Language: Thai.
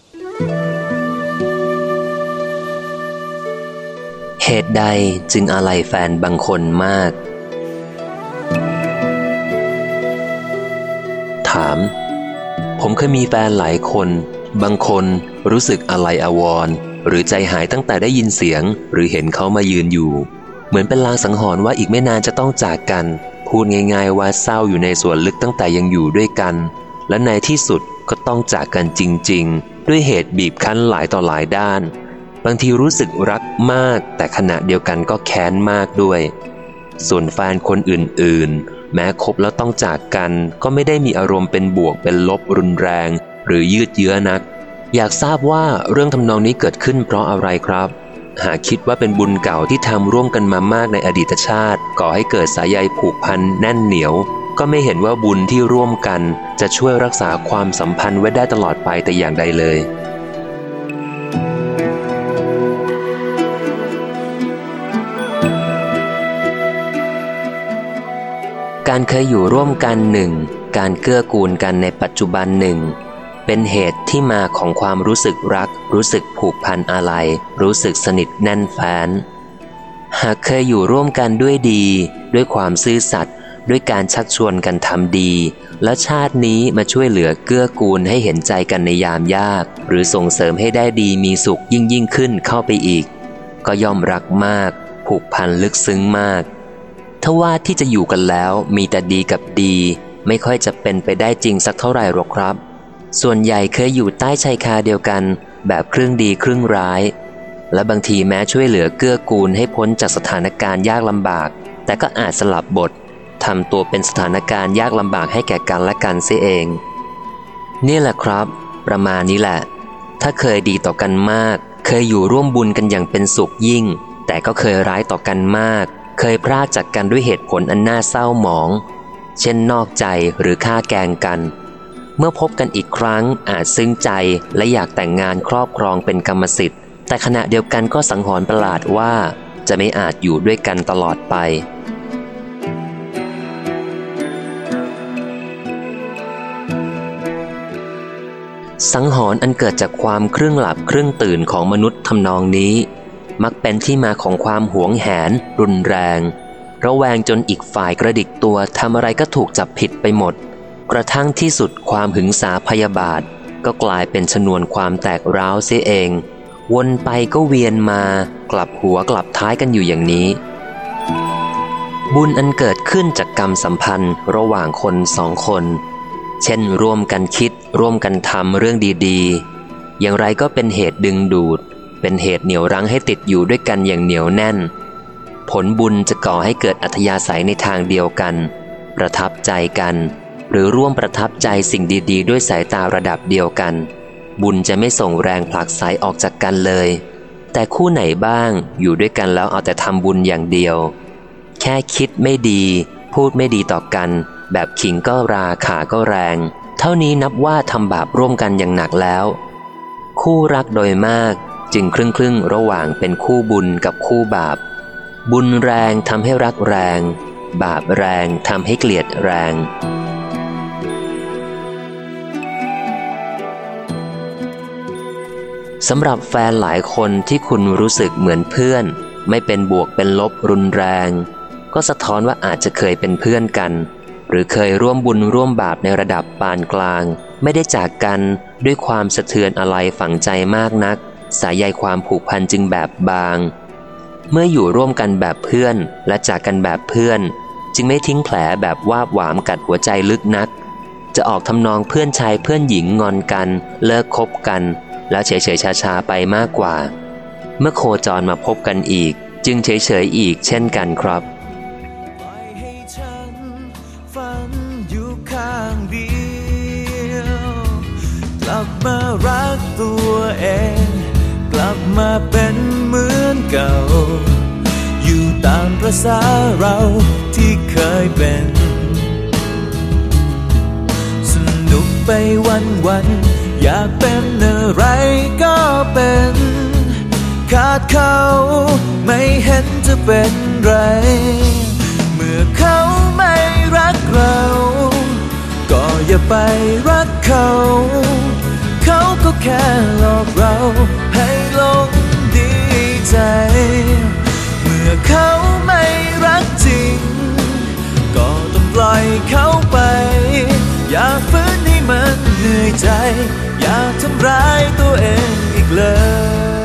เหตุใดจึงอาลัยแฟนบางคนมากถามผมเคยมีแฟนหลายคนบางคนรู้สึกอาลัยอาวรณ์หรือใจหายตั้งแต่ได้ยินเสียงหรือเห็นเขามายืนอยู่เหมือนเป็นลางสังหรณ์ว่าอีกไม่นานจะต้องจากกันพูดง่ายๆว่าเศร้าอยู่ในส่วนลึกตั้งแต่ยังอยู่ด้วยกันและในที่สุดก็ต้องจากกันจริงๆด้วยเหตุบีบคั้นหลายต่อหลายด้านบางทีรู้สึกรักมากแต่ขณะเดียวกันก็แค้นมากด้วยส่วนแฟนคนอื่นๆแม้คบแล้วต้องจากกันก็ไม่ได้มีอารมณ์เป็นบวกเป็นลบรุนแรงหรือยืดเยื้อนักอยากทราบว่าเรื่องทำนองนี้เกิดขึ้นเพราะอะไรครับหากคิดว่าเป็นบุญเก่าที่ทำร่วมกันมามากในอดีตชาติก่อให้เกิดสายใยผูกพันแน่นเหนียวก็ไม่เห็นว่าบุญที่ร่วมกันจะช่วยรักษาความสัมพันธ์ไว้ได้ตลอดไปแต่อย่างใดเลยการเคยอยู่ร่วมกันหนึ่งการเกื้อกูลกันในปัจจุบันหนึ่งเป็นเหตุที่มาของความรู้สึกรักรู้สึกผูกพันอาลัยรู้สึกสนิทแน่นแฟ้นหากเคยอยู่ร่วมกันด้วยดีด้วยความซื่อสัตย์ด้วยการชักชวนกันทำดีและชาตินี้มาช่วยเหลือเกื้อกูลให้เห็นใจกันในยามยากหรือส่งเสริมให้ได้ดีมีสุขยิ่งขึ้นเข้าไปอีกก็ย่อมรักมากผูกพันลึกซึ้งมากทว่าที่จะอยู่กันแล้วมีแต่ดีกับดีไม่ค่อยจะเป็นไปได้จริงสักเท่าไหร่หรอกครับส่วนใหญ่เคยอยู่ใต้ชายคาเดียวกันแบบครึ่งดีครึ่งร้ายและบางทีแม้ช่วยเหลือเกื้อกูลให้พ้นจากสถานการณ์ยากลำบากแต่ก็อาจสลับบททำตัวเป็นสถานการณ์ยากลำบากให้แก่กันและกันเสียเองนี่แหละครับประมาณนี้แหละถ้าเคยดีต่อกันมากเคยอยู่ร่วมบุญกันอย่างเป็นสุขยิ่งแต่ก็เคยร้ายต่อกันมากเคยพรากจากกันด้วยเหตุผลอันน่าเศร้าหมองเช่นนอกใจหรือฆ่าแกล้งกันเมื่อพบกันอีกครั้งอาจซึ้งใจและอยากแต่งงานครอบครองเป็นกรรมสิทธิ์แต่ขณะเดียวกันก็สังหรณ์ประหลาดว่าจะไม่อาจอยู่ด้วยกันตลอดไปสังหรณ์อันเกิดจากความครึ่งหลับครึ่งตื่นของมนุษย์ทำนองนี้มักเป็นที่มาของความหวงแหนรุนแรงระแวงจนอีกฝ่ายกระดิกตัวทำอะไรก็ถูกจับผิดไปหมดกระทั่งที่สุดความหึงสาพยาบาทก็กลายเป็นชนวนความแตกร้าวเสียเองวนไปก็เวียนมากลับหัวกลับท้ายกันอยู่อย่างนี้บุญอันเกิดขึ้นจากกรรมสัมพันธ์ระหว่างคนสองคนเช่นร่วมกันคิดร่วมกันทำเรื่องดีๆอย่างไรก็เป็นเหตุดึงดูดเป็นเหตุเหนี่ยวรั้งให้ติดอยู่ด้วยกันอย่างเหนียวแน่นผลบุญจะก่อให้เกิดอัธยาศัยในทางเดียวกันประทับใจกันหรือร่วมประทับใจสิ่งดีๆด้วยสายตาระดับเดียวกันบุญจะไม่ส่งแรงผลักไสออกจากกันเลยแต่คู่ไหนบ้างอยู่ด้วยกันแล้วเอาแต่ทำบุญอย่างเดียวแค่คิดไม่ดีพูดไม่ดีต่อกันแบบขิงก็ราขาก็แรงเท่านี้นับว่าทำบาปร่วมกันอย่างหนักแล้วคู่รักโดยมากจึงครึ่งระหว่างเป็นคู่บุญกับคู่บาปบุญแรงทำให้รักแรงบาปแรงทำให้เกลียดแรงสำหรับแฟนหลายคนที่คุณรู้สึกเหมือนเพื่อนไม่เป็นบวกเป็นลบรุนแรงก็สะท้อนว่าอาจจะเคยเป็นเพื่อนกันหรือเคยร่วมบุญร่วมบาปในระดับปานกลางไม่ได้จากกันด้วยความสะเทือนอะไรฝังใจมากนักสายใยความผูกพันจึงแบบบางเมื่ออยู่ร่วมกันแบบเพื่อนและจากกันแบบเพื่อนจึงไม่ทิ้งแผลแบบวาบหวามกัดหัวใจลึกนักจะออกทำนองเพื่อนชายเพื่อนหญิงงอนกันเลิกคบกันแล้วเฉยๆชาๆไปมากกว่าเมื่อโคจรมาพบกันอีกจึงเฉยๆอีกเช่นกันครับให้ฉันฝันอยู่ข้างเดียวกลับมารักตัวเองกลับมาเป็นเหมือนเก่าอยู่ตามประสาเราที่เคยเป็นสนุกไปวันๆอยากเป็นอะไรก็เป็นขาดเขาไม่เห็นจะเป็นไรเมื่อเขาไม่รักเราก็อย่าไปรักเขาเขาก็แค่หลอกเราให้หลงดีใจเมื่อเขาไม่รักจริงก็ต้องปล่อยเขาไปอย่าฝืนให้มันเหนื่อยใจอย่าทำร้ายตัวเองอีกเลย